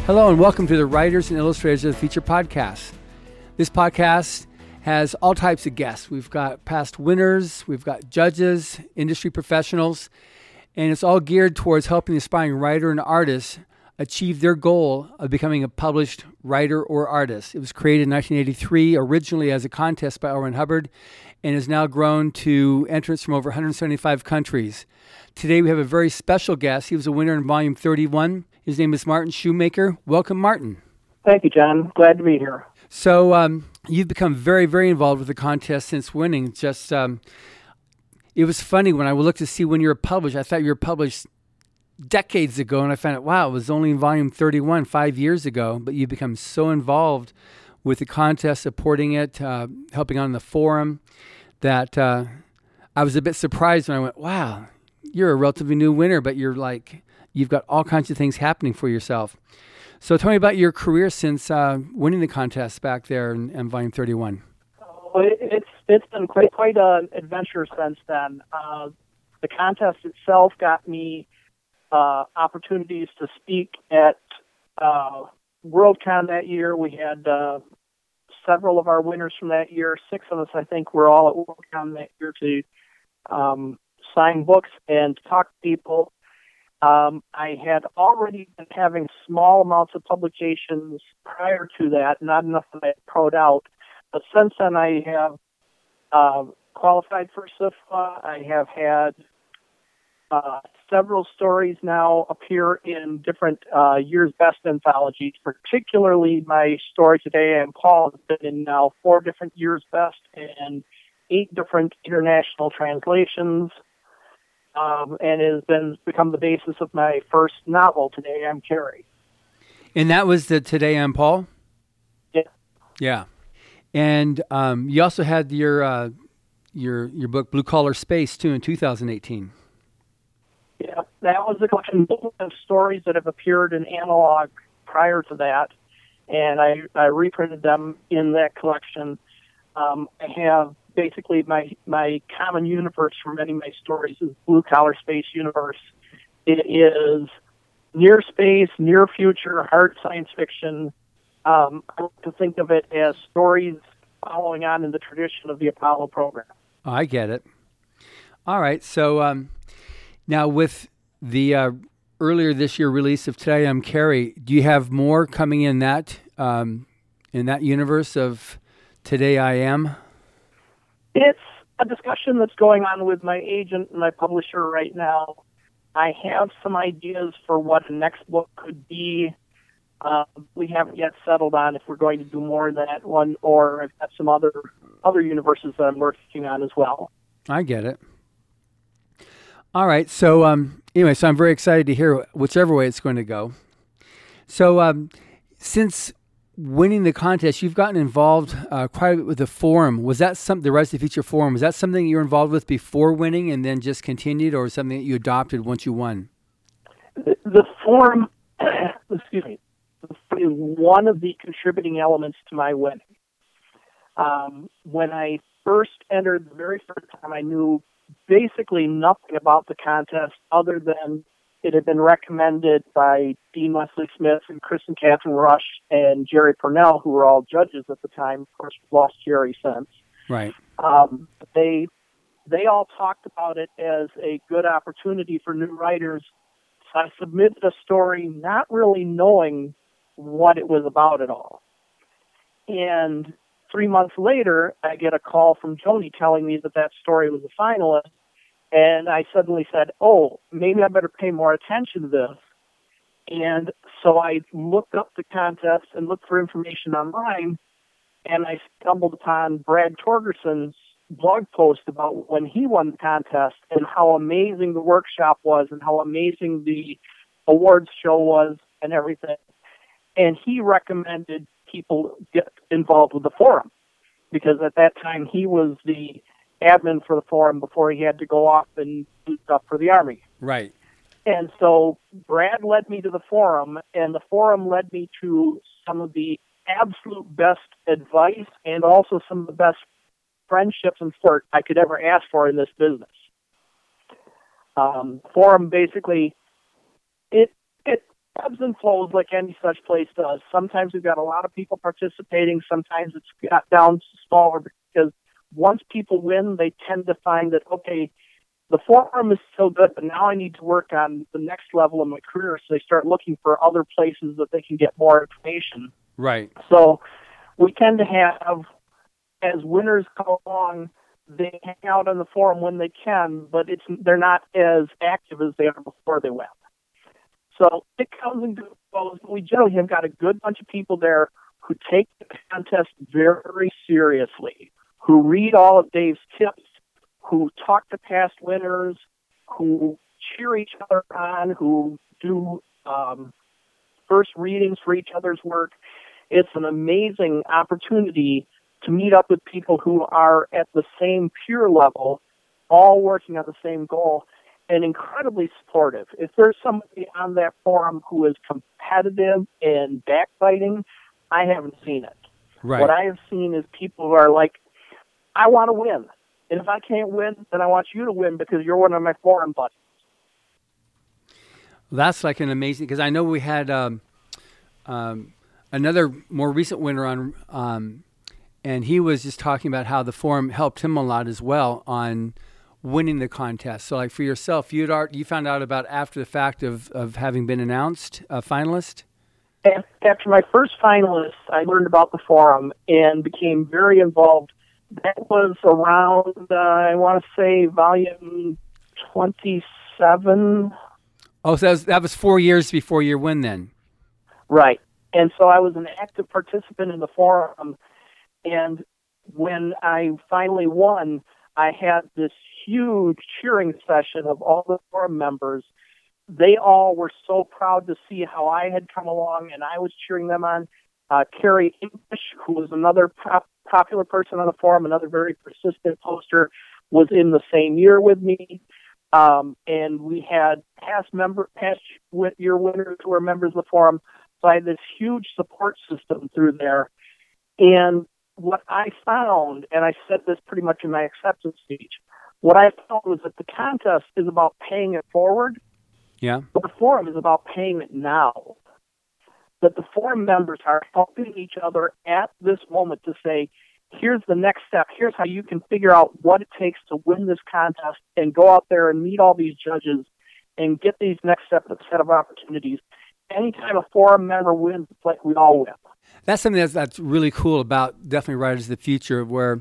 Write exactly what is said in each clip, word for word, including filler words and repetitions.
Hello and welcome to the Writers and Illustrators of the Future podcast. This podcast has all types of guests. We've got past winners, we've got judges, industry professionals, and it's all geared towards helping the aspiring writer and artist achieve their goal of becoming a published writer or artist. It was created in nineteen eighty-three, originally as a contest by L. Ron Hubbard, and has now grown to entrants from over one hundred seventy-five countries. Today we have a very special guest. He was a winner in volume thirty-one. His name is Martin Shoemaker. Welcome, Martin. Thank you, John. Glad to be here. So um, you've become very, very involved with the contest since winning. Just um, it was funny when I looked to see when you were published. I thought you were published decades ago, and I found out, wow, it was only in volume thirty-one, five years ago. But you've become so involved with the contest, supporting it, uh, helping on the forum, that uh, I was a bit surprised when I went, wow, you're a relatively new winner, but you're like, you've got all kinds of things happening for yourself. So tell me about your career since uh, winning the contest back there in, in volume thirty-one. Oh, it, it's it's been quite quite an adventure since then. Uh, the contest itself got me uh, opportunities to speak at uh, Worldcon that year. We had uh, several of our winners from that year. Six of us, I think, were all at Worldcon that year to um, sign books and talk to people. Um, I had already been having small amounts of publications prior to that, not enough that I had proed out. But since then, I have uh, qualified for S I F A. I have had uh, several stories now appear in different uh, year's best anthologies. Particularly, my story today, I Am Paul, has been in now four different year's best and eight different international translations. Um, and it has been become the basis of my first novel, Today I'm Carrie. And that was the Today I'm Paul? Yeah. Yeah. And um, you also had your uh, your your book Blue Collar Space too in two thousand eighteen. Yeah, that was a collection of stories that have appeared in analog prior to that, and I, I reprinted them in that collection. Um, I have basically my my common universe for many of my stories is Blue Collar Space universe. It is near space, near future, hard science fiction. Um, I like to think of it as stories following on in the tradition of the Apollo program. Oh, I get it. All right. So um, now with the uh, earlier this year release of Today I'm Carrie, do you have more coming in that um, in that universe of Today I Am? It's a discussion that's going on with my agent and my publisher right now. I have some ideas for what the next book could be. Uh, we haven't yet settled on if we're going to do more than that one, or I've got some other other universes that I'm working on as well. I get it. All right. So um, anyway, so I'm very excited to hear whichever way it's going to go. So um, since winning the contest, you've gotten involved uh, quite a bit with the forum. Was that some the Writers of the Future forum? Was that something you were involved with before winning and then just continued, or something that you adopted once you won? The, the forum, excuse me, is one of the contributing elements to my winning. Um, when I first entered, the very first time, I knew basically nothing about the contest other than it had been recommended by Dean Wesley Smith and Kristen Catherine Rush and Jerry Purnell, who were all judges at the time. Of course, we've lost Jerry since. Right. Um, they they all talked about it as a good opportunity for new writers. So I submitted a story not really knowing what it was about at all. And three months later, I get a call from Joni telling me that that story was a finalist. And I suddenly said, oh, maybe I better pay more attention to this. And so I looked up the contest and looked for information online, and I stumbled upon Brad Torgerson's blog post about when he won the contest and how amazing the workshop was and how amazing the awards show was and everything. And he recommended people get involved with the forum because at that time he was the admin for the forum before he had to go off and do stuff for the Army. Right. And so Brad led me to the forum, and the forum led me to some of the absolute best advice and also some of the best friendships and support I could ever ask for in this business. Um, forum basically, it it ebbs and flows like any such place does. Sometimes we've got a lot of people participating. Sometimes it's got down smaller because once people win, they tend to find that, okay, the forum is still good, but now I need to work on the next level of my career. So they start looking for other places that they can get more information. Right. So we tend to have, as winners come along, they hang out on the forum when they can, but it's they're not as active as they are before they went. So it comes and goes, but we generally have got a good bunch of people there who take the contest very seriously, who read all of Dave's tips, who talk to past winners, who cheer each other on, who do um, first readings for each other's work. It's an amazing opportunity to meet up with people who are at the same peer level, all working on the same goal, and incredibly supportive. If there's somebody on that forum who is competitive and backbiting, I haven't seen it. Right. What I have seen is people who are like, I want to win. And if I can't win, then I want you to win because you're one of my forum buddies. That's like an amazing, because I know we had um, um, another more recent winner on, um, and he was just talking about how the forum helped him a lot as well on winning the contest. So like for yourself, you'd art, you found out about after the fact of, of having been announced a finalist? After my first finalist, I learned about the forum and became very involved. That was around, uh, I want to say, volume twenty-seven. Oh, so that was, that was four years before your win then? Right. And so I was an active participant in the forum. And when I finally won, I had this huge cheering session of all the forum members. They all were so proud to see how I had come along, and I was cheering them on. Uh, Carrie English, who was another pop- popular person on the forum, another very persistent poster, was in the same year with me. Um, and we had past member, past year winners who were members of the forum. So I had this huge support system through there. And what I found, and I said this pretty much in my acceptance speech, what I found was that the contest is about paying it forward. Yeah. But the forum is about paying it now. That the forum members are helping each other at this moment to say, here's the next step. Here's how you can figure out what it takes to win this contest and go out there and meet all these judges and get these next step, set of opportunities. Anytime a forum member wins, it's like we all win. That's something that's, that's really cool about definitely Writers of the Future, where,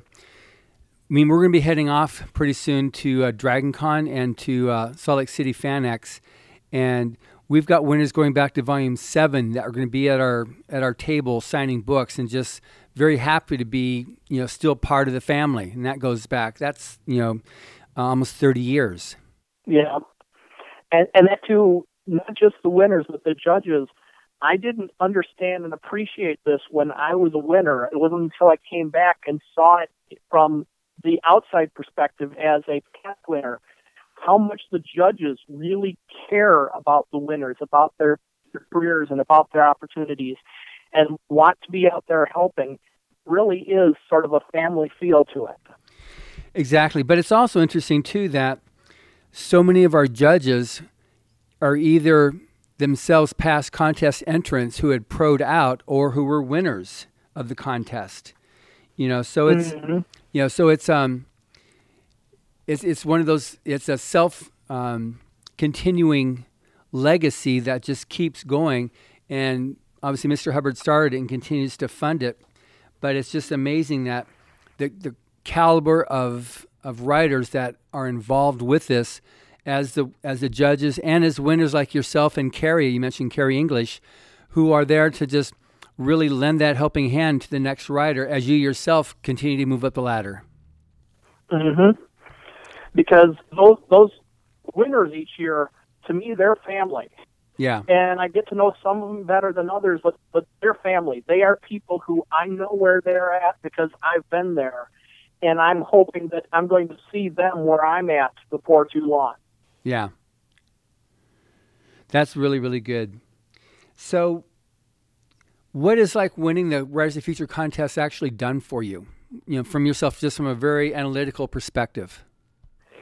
I mean, we're going to be heading off pretty soon to uh, DragonCon and to uh, Salt Lake City FanX, and we've got winners going back to Volume Seven that are going to be at our at our table signing books, and just very happy to be, you know, still part of the family. And that goes back, that's, you know, uh, almost thirty years. Yeah, and and that too, not just the winners, but the judges. I didn't understand and appreciate this when I was a winner. It wasn't until I came back and saw it from the outside perspective as a past winner, how much the judges really care about the winners, about their, their careers and about their opportunities, and want to be out there helping. Really is sort of a family feel to it. Exactly. But it's also interesting, too, that so many of our judges are either themselves past contest entrants who had pro'd out or who were winners of the contest. You know, so it's, mm-hmm. you know, so it's, um, it's, it's one of those, it's a self, um, continuing legacy that just keeps going. And obviously Mister Hubbard started it and continues to fund it, but it's just amazing that the, the caliber of, of writers that are involved with this, as the as the judges and as winners like yourself and Carrie, you mentioned Carrie English, who are there to just really lend that helping hand to the next writer as you yourself continue to move up the ladder. Mm-hmm. Because those those winners each year, to me, they're family. Yeah. And I get to know some of them better than others, but, but they're family. They are people who I know where they're at because I've been there. And I'm hoping that I'm going to see them where I'm at before too long. Yeah. That's really, really good. So what is like winning the Writers of the Future contest actually done for you? You know, from yourself, just from a very analytical perspective.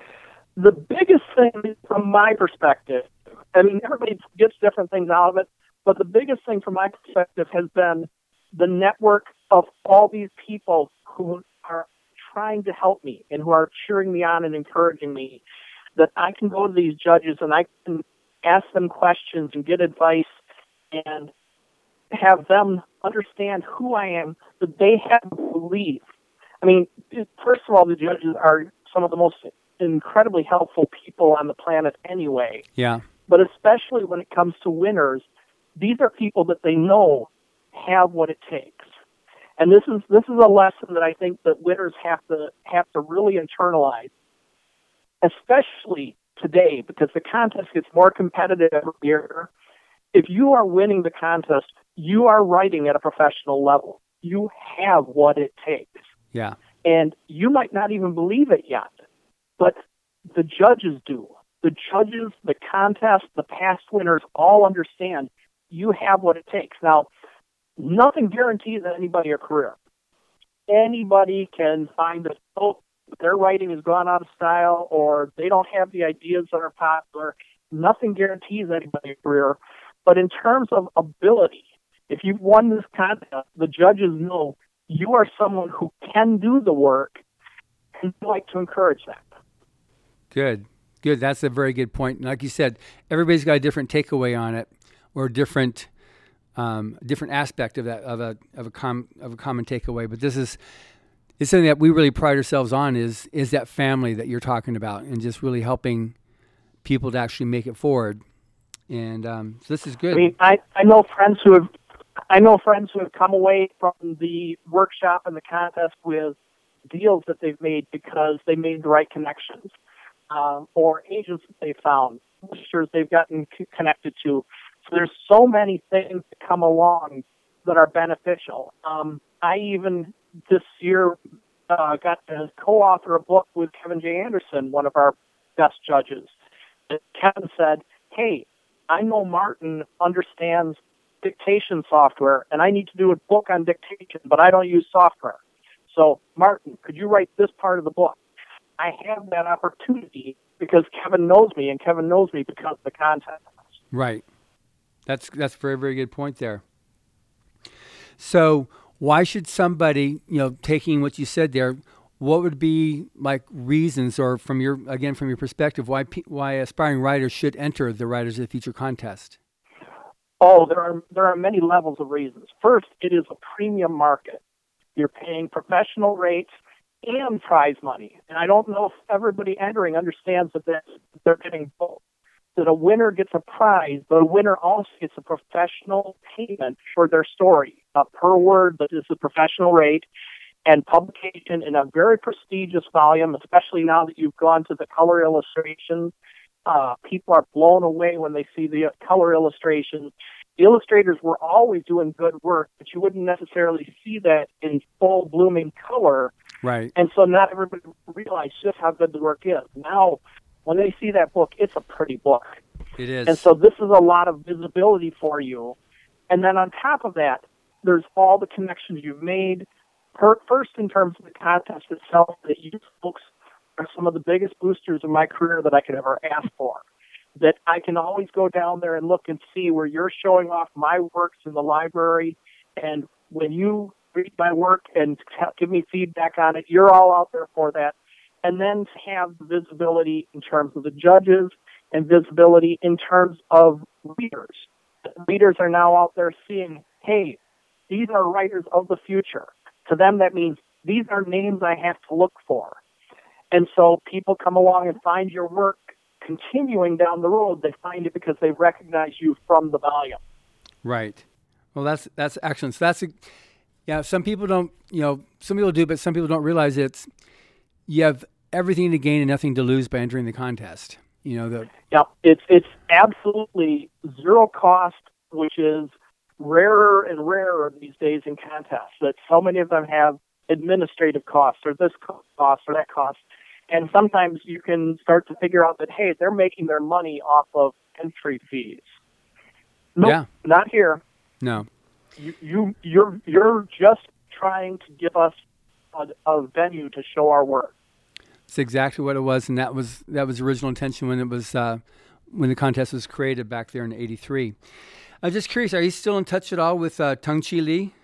The biggest thing from my perspective, I mean, everybody gets different things out of it, But the biggest thing from my perspective has been the network of all these people who are trying to help me and who are cheering me on and encouraging me, that I can go to these judges and I can ask them questions and get advice and have them understand who I am, that they have to believe. I mean, first of all, the judges are some of the most incredibly helpful people on the planet anyway. Yeah. But especially when it comes to winners, these are people that they know have what it takes. And this is this is a lesson that I think that winners have to have to really internalize, especially today, because the contest gets more competitive every year. If you are winning the contest, you are writing at a professional level. You have what it takes. Yeah. And you might not even believe it yet, but the judges do. The judges, the contest, the past winners all understand you have what it takes. Now, nothing guarantees anybody a career. Anybody can find that, oh, their writing has gone out of style or they don't have the ideas that are popular. Nothing guarantees anybody a career. But in terms of ability, if you've won this contest, the judges know you are someone who can do the work, and they like to encourage that. Good. Good. That's a very good point. And like you said, everybody's got a different takeaway on it, or a different, um, different aspect of that of a of a com of a common takeaway. But this is it's something that we really pride ourselves on is is that family that you're talking about, and just really helping people to actually make it forward. And um, so this is good. I mean, I, I know friends who have I know friends who have come away from the workshop and the contest with deals that they've made because they made the right connections, um, or agents that they found, publishers they've gotten c- connected to. So there's so many things that come along that are beneficial. Um, I even this year uh, got to co-author a book with Kevin J. Anderson, one of our best judges. And Kevin said, hey, I know Martin understands dictation software, and I need to do a book on dictation, but I don't use software. So, Martin, could you write this part of the book? I have that opportunity because Kevin knows me, and Kevin knows me because of the contest. Right. That's that's a very, very good point there. So why should somebody, you know, taking what you said there, what would be like reasons, or from your, again, from your perspective, why pe- why aspiring writers should enter the Writers of the Future contest? Oh, there are there are many levels of reasons. First, it is a premium market. You're paying professional rates and prize money. And I don't know if everybody entering understands that that's, they're getting both. That a winner gets a prize, but a winner also gets a professional payment for their story. Uh, per word, that is a professional rate, and publication in a very prestigious volume, especially now that you've gone to the color illustrations. Uh, people are blown away when they see the color illustrations. The illustrators were always doing good work, but you wouldn't necessarily see that in full blooming color. Right. And so not everybody realized just how good the work is. Now, when they see that book, it's a pretty book. It is. And so this is a lot of visibility for you. And then on top of that, there's all the connections you've made. First, in terms of the contest itself, that you folks are some of the biggest boosters of my career that I could ever ask for. That I can always go down there and look and see where you're showing off my works in the library. And when you read my work and give me feedback on it, you're all out there for that. And then to have visibility in terms of the judges and visibility in terms of readers. Readers are now out there seeing, hey, these are writers of the future. To them, that means these are names I have to look for. And so people come along and find your work continuing down the road. They find it because they recognize you from the volume. Right. Well, that's that's excellent. So that's a, yeah. Some people don't, you know, some people do, but some people don't realize it's you have everything to gain and nothing to lose by entering the contest. You know the. Yeah, it's it's absolutely zero cost, which is rarer and rarer these days in contests. That so many of them have administrative costs or this cost or that cost. And sometimes you can start to figure out that, hey, they're making their money off of entry fees. No, yeah. Not here. No. You, you, you're, you're just trying to give us a, a venue to show our work. It's exactly what it was, and that was that was the original intention when it was uh, when the contest was created back there in eighty-three. I'm just curious, are you still in touch at all with uh, Tung Chi Lee?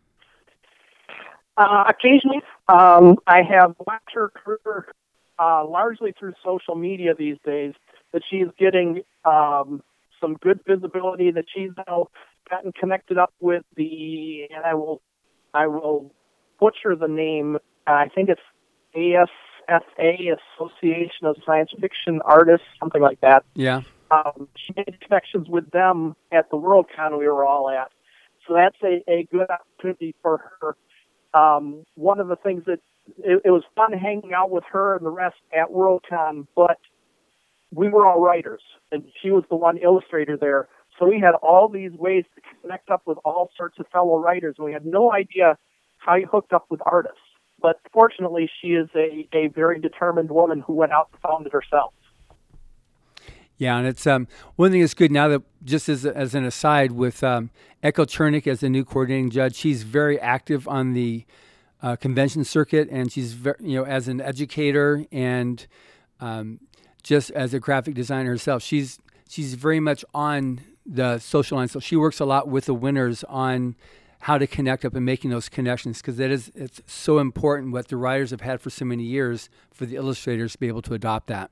Uh, occasionally, um, I have watched her career uh, largely through social media these days, that she's getting um, some good visibility, that she's now gotten connected up with the, and I will, I will butcher the name, I think it's A S F A, Association of Science Fiction Artists, something like that. Yeah. Um, she made connections with them at the Worldcon we were all at. So that's a, a good opportunity for her. Um, one of the things that, it, it was fun hanging out with her and the rest at Worldcon, but we were all writers, and she was the one illustrator there. So we had all these ways to connect up with all sorts of fellow writers, and we had no idea how you hooked up with artists. But fortunately, she is a, a very determined woman who went out and found it herself. Yeah, and it's um, one thing that's good now that, just as as an aside, with um, Echo Chernick as the new coordinating judge, she's very active on the uh, convention circuit, and she's very, you know, as an educator and um, just as a graphic designer herself, she's she's very much on the social line. So she works a lot with the winners on how to connect up and making those connections, because that is it's so important what the writers have had for so many years for the illustrators to be able to adopt that.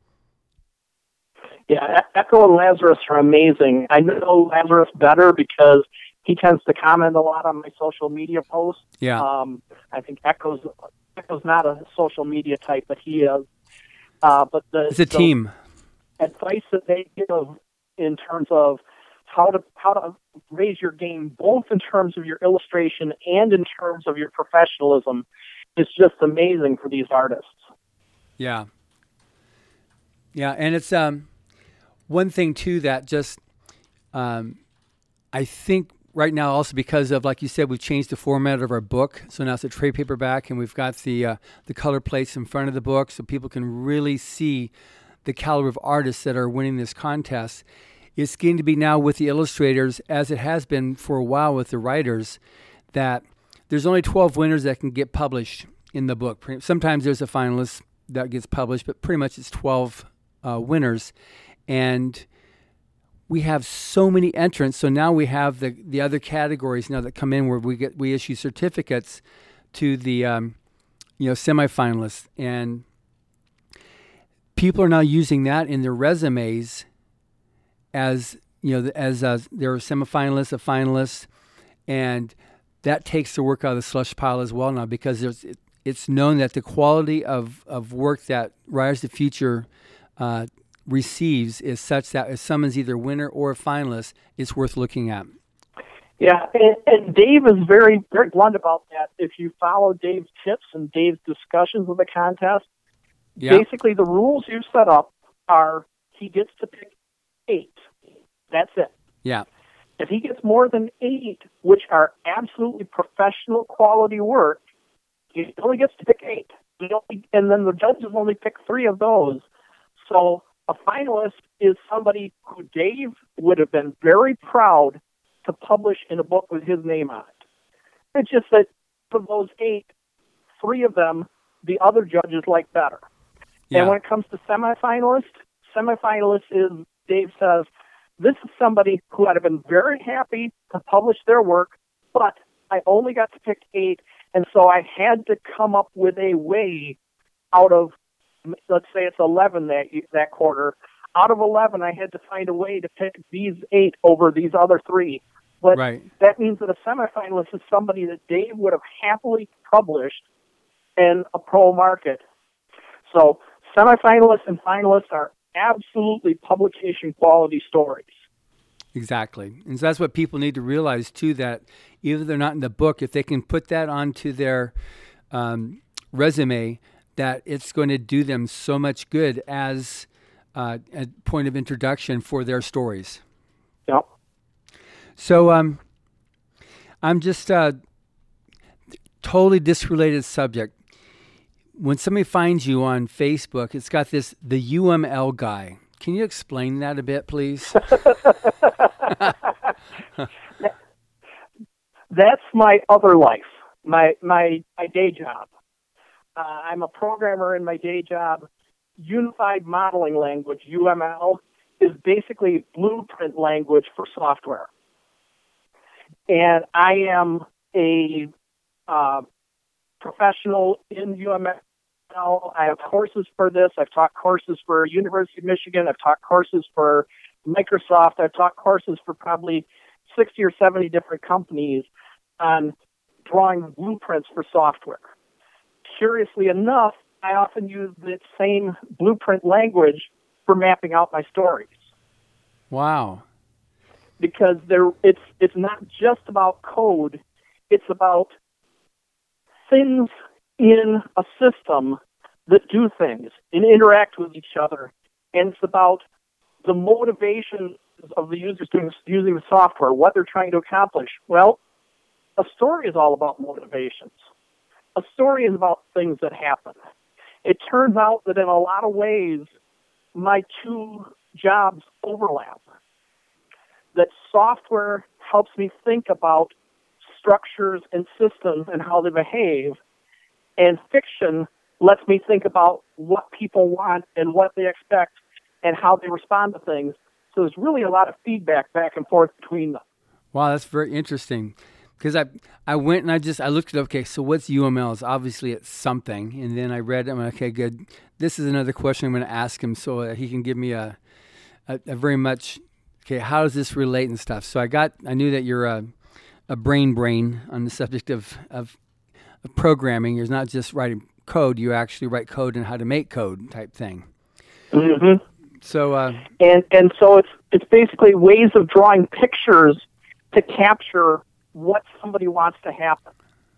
Yeah, Echo and Lazarus are amazing. I know Lazarus better because he tends to comment a lot on my social media posts. Yeah. Um, I think Echo's Echo's not a social media type, but he is. Uh, but the, it's a team. Advice that they give in terms of how to how to raise your game, both in terms of your illustration and in terms of your professionalism, is just amazing for these artists. Yeah. Yeah, and it's um. One thing, too, that just, um, I think right now also because of, like you said, we've changed the format of our book. So now it's a trade paperback, and we've got the uh, the color plates in front of the book so people can really see the caliber of artists that are winning this contest. It's going to be now with the illustrators, as it has been for a while with the writers, that there's only twelve winners that can get published in the book. Sometimes there's a finalist that gets published, but pretty much it's twelve uh, winners. And we have so many entrants, so now we have the the other categories now that come in where we get we issue certificates to the um, you know semifinalists, and people are now using that in their resumes as you know as uh, they're a semifinalist, a finalist, and that takes the work out of the slush pile as well now, because there's it, it's known that the quality of of work that Writers of the Future uh, receives is such that if someone's either winner or a finalist, it's worth looking at. Yeah, and, and Dave is very, very blunt about that. If you follow Dave's tips and Dave's discussions of the contest, yeah. basically the rules you set up are he gets to pick eight. That's it. Yeah. If he gets more than eight, which are absolutely professional quality work, he only gets to pick eight. He only, and then the judges only pick three of those. So a finalist is somebody who Dave would have been very proud to publish in a book with his name on it. It's just that for those eight, three of them, the other judges like better. Yeah. And when it comes to semifinalists, semifinalists is, Dave says, this is somebody who I'd have been very happy to publish their work, but I only got to pick eight, and so I had to come up with a way out of, let's say it's eleven that that quarter. Out of eleven, I had to find a way to pick these eight over these other three. But right. that means that a semifinalist is somebody that Dave would have happily published in a pro market. So semifinalists and finalists are absolutely publication quality stories. Exactly. And so that's what people need to realize, too, that even if they're not in the book, if they can put that onto their um, resume, that it's going to do them so much good as uh, a point of introduction for their stories. Yep. So um, I'm just uh, totally disrelated subject. When somebody finds you on Facebook, it's got this, the U M L guy. Can you explain that a bit, please? That's my other life, my, my, my day job. Uh, I'm a programmer in my day job. Unified Modeling Language, U M L, is basically blueprint language for software. and I am a uh, professional in U M L. I have courses for this. I've taught courses for University of Michigan. I've taught courses for Microsoft. I've taught courses for probably sixty or seventy different companies on drawing blueprints for software. Curiously enough, I often use the same blueprint language for mapping out my stories. Wow. Because there, it's it's not just about code. It's about things in a system that do things and interact with each other. And it's about the motivation of the users doing, using the software, what they're trying to accomplish. Well, a story is all about motivations. A story is about things that happen. It turns out that in a lot of ways, my two jobs overlap. That software helps me think about structures and systems and how they behave, and fiction lets me think about what people want and what they expect and how they respond to things. So there's really a lot of feedback back and forth between them. Wow, that's very interesting. Because I I went and I just, I looked at, okay, so what's U M L? It's obviously it's something. And then I read it, I'm like, okay, good. This is another question I'm going to ask him so that he can give me a, a, a very much, okay, how does this relate and stuff? So I got, I knew that you're a, a brain brain on the subject of, of, of programming. You're not just writing code, you actually write code and how to make code type thing. Mm-hmm. So, uh, and, and so it's, it's basically ways of drawing pictures to capture what somebody wants to happen.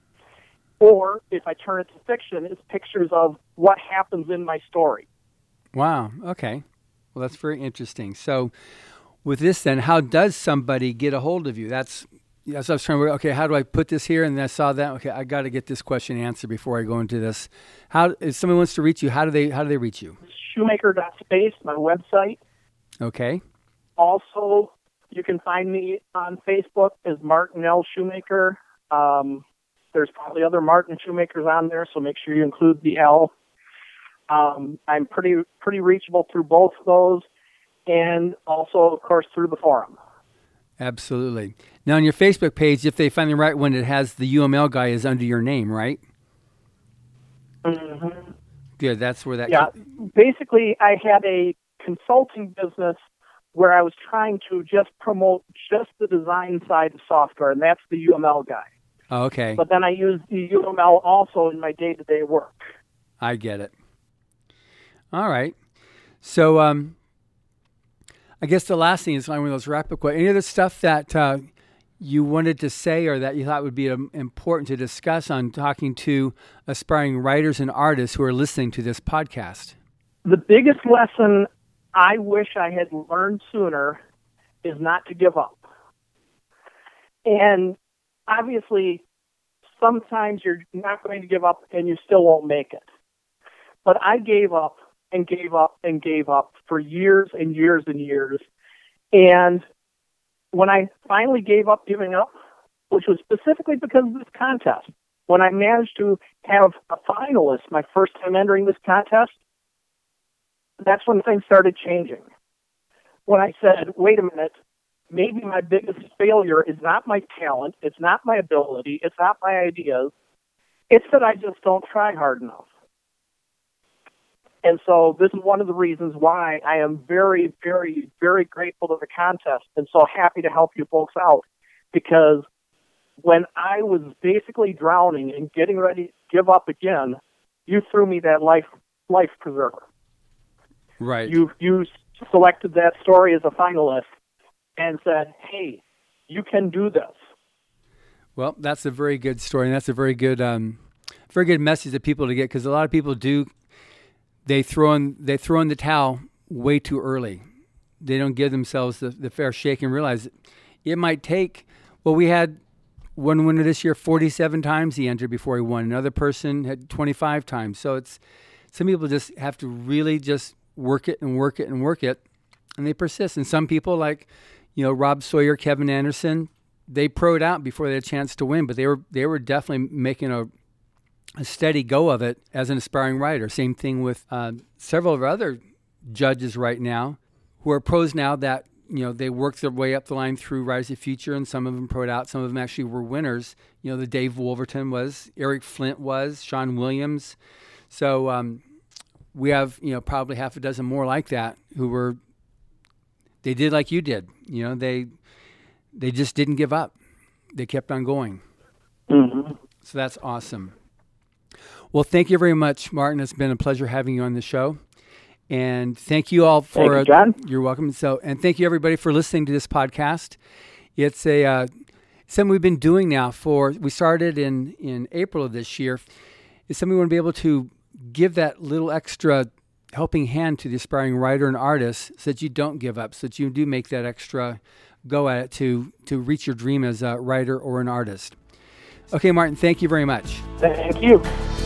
Or if I turn it to fiction, it's pictures of what happens in my story. Wow. Okay. Well, that's very interesting. So with this then, how does somebody get a hold of you? That's, that's what I was trying to, okay, how do I put this here? And then I saw that, okay, I got to get this question answered before I go into this. How, if somebody wants to reach you, how do they, how do they reach you? Shoemaker dot space, my website. Okay. Also, you can find me on Facebook as Martin L. Shoemaker. Um, there's probably other Martin Shoemakers on there, so make sure you include the L. Um, I'm pretty pretty reachable through both of those, and also, of course, through the forum. Absolutely. Now, on your Facebook page, if they find the right one, it has the U M L guy is under your name, right? Mm-hmm. Good. That's where that. Yeah. Can... Basically, I had a consulting business where I was trying to just promote just the design side of software, and that's the U M L guy. Oh, okay. But then I use the U M L also in my day-to-day work. I get it. All right. So um, I guess the last thing is one of those wrap-up questions. Any other stuff that uh, you wanted to say or that you thought would be um, important to discuss on talking to aspiring writers and artists who are listening to this podcast? The biggest lesson I wish I had learned sooner is not to give up. And obviously, sometimes you're not going to give up and you still won't make it. But I gave up and gave up and gave up for years and years and years. And when I finally gave up giving up, which was specifically because of this contest, when I managed to have a finalist my first time entering this contest, that's when things started changing. When I said, wait a minute, maybe my biggest failure is not my talent, it's not my ability, it's not my ideas, it's that I just don't try hard enough. And so this is one of the reasons why I am very, very, very grateful to the contest and so happy to help you folks out. Because when I was basically drowning and getting ready to give up again, you threw me that life life preserver. Right. You you selected that story as a finalist and said, hey, you can do this. Well, that's a very good story, and that's a very good um, very good message to people to get, because a lot of people do, they throw in, they throw in the towel way too early. They don't give themselves the, the fair shake and realize it might take, well, we had one winner this year, forty-seven times he entered before he won. Another person had twenty-five times. So it's, some people just have to really just work it and work it and work it, and they persist. And some people, like, you know, Rob Sawyer, Kevin Anderson, they pro'd out before they had a chance to win, but they were they were definitely making a, a steady go of it as an aspiring writer. Same thing with uh, several of our other judges right now who are pros now that you know, they worked their way up the line through Rise of the Future, and some of them proed out. Some of them actually were winners. You know, the Dave Wolverton was, Eric Flint was, Sean Williams. So um, we have, you know, probably half a dozen more like that who were, they did like you did. You know, they they just didn't give up. They kept on going. Mm-hmm. So that's awesome. Well, thank you very much, Martin. It's been a pleasure having you on the show. And thank you all for... Thank you, John. Uh, you're welcome. So, and thank you, everybody, for listening to this podcast. It's a uh, something we've been doing now for... We started in, in April of this year. It's something we want to be able to give that little extra helping hand to the aspiring writer and artist so that you don't give up, so that you do make that extra go at it to, to reach your dream as a writer or an artist. Okay, Martin, thank you very much. Thank you.